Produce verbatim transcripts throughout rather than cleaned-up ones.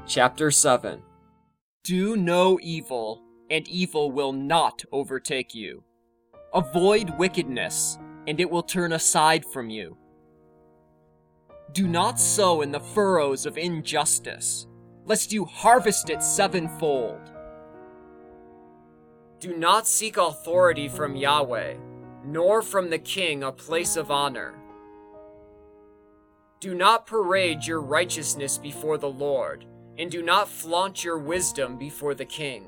Chapter seven. Do no evil, and evil will not overtake you. Avoid wickedness, and it will turn aside from you. Do not sow in the furrows of injustice, lest you harvest it sevenfold. Do not seek authority from Yahweh, nor from the king a place of honor. Do not parade your righteousness before the Lord, and do not flaunt your wisdom before the king.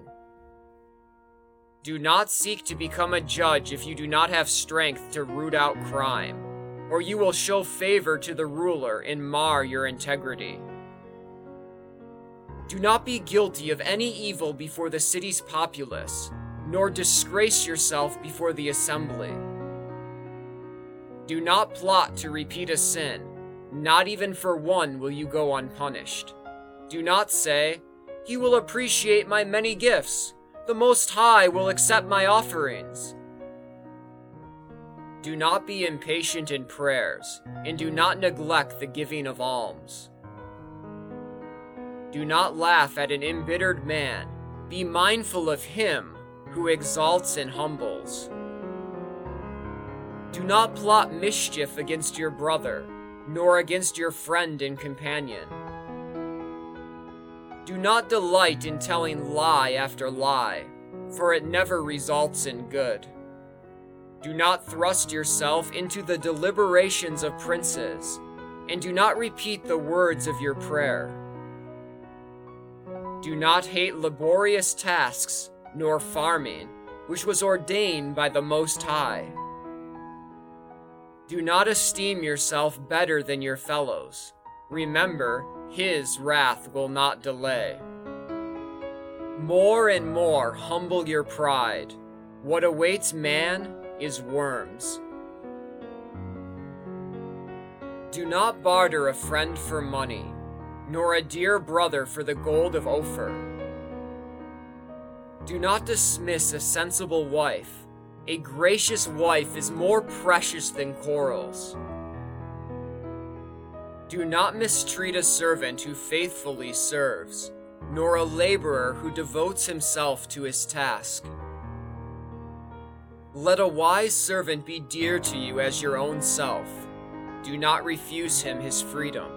Do not seek to become a judge if you do not have strength to root out crime, or you will show favor to the ruler and mar your integrity. Do not be guilty of any evil before the city's populace, nor disgrace yourself before the assembly. Do not plot to repeat a sin, not even for one will you go unpunished. Do not say, "He will appreciate my many gifts. The Most High will accept my offerings." Do not be impatient in prayers, and do not neglect the giving of alms. Do not laugh at an embittered man. Be mindful of him who exalts and humbles. Do not plot mischief against your brother, nor against your friend and companion. Do not delight in telling lie after lie, for it never results in good. Do not thrust yourself into the deliberations of princes, and do not repeat the words of your prayer. Do not hate laborious tasks, nor farming, which was ordained by the Most High. Do not esteem yourself better than your fellows. Remember, His wrath will not delay. More and more humble your pride. What awaits man is worms. Do not barter a friend for money, nor a dear brother for the gold of Ophir. Do not dismiss a sensible wife. A gracious wife is more precious than corals. Do not mistreat a servant who faithfully serves, nor a laborer who devotes himself to his task. Let a wise servant be dear to you as your own self. Do not refuse him his freedom.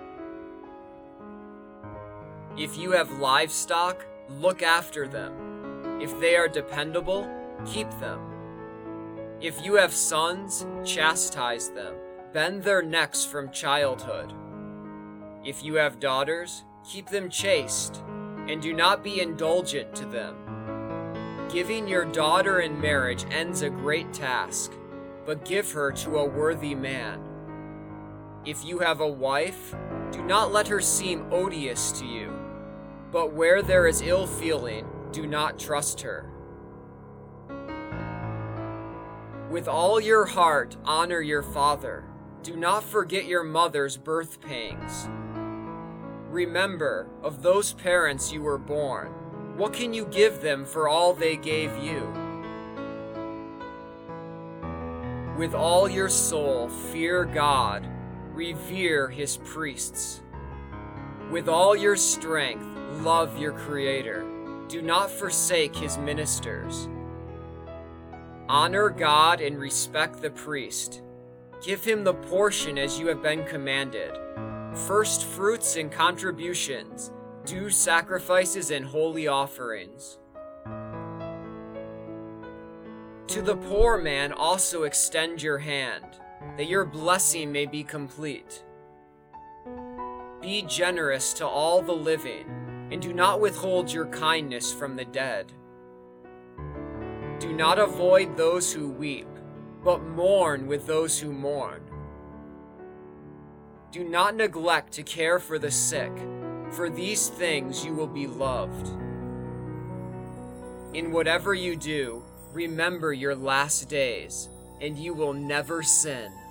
If you have livestock, look after them. If they are dependable, keep them. If you have sons, chastise them. Bend their necks from childhood. If you have daughters, keep them chaste, and do not be indulgent to them. Giving your daughter in marriage ends a great task, but give her to a worthy man. If you have a wife, do not let her seem odious to you, but where there is ill feeling, do not trust her. With all your heart, honor your father. Do not forget your mother's birth pangs. Remember, of those parents you were born, what can you give them for all they gave you? With all your soul, fear God, revere His priests. With all your strength, love your Creator. Do not forsake His ministers. Honor God and respect the priest. Give him the portion as you have been commanded. First fruits and contributions, due sacrifices and holy offerings. To the poor man also extend your hand, that your blessing may be complete. Be generous to all the living, and do not withhold your kindness from the dead. Do not avoid those who weep, but mourn with those who mourn. Do not neglect to care for the sick, for these things you will be loved. In whatever you do, remember your last days, and you will never sin.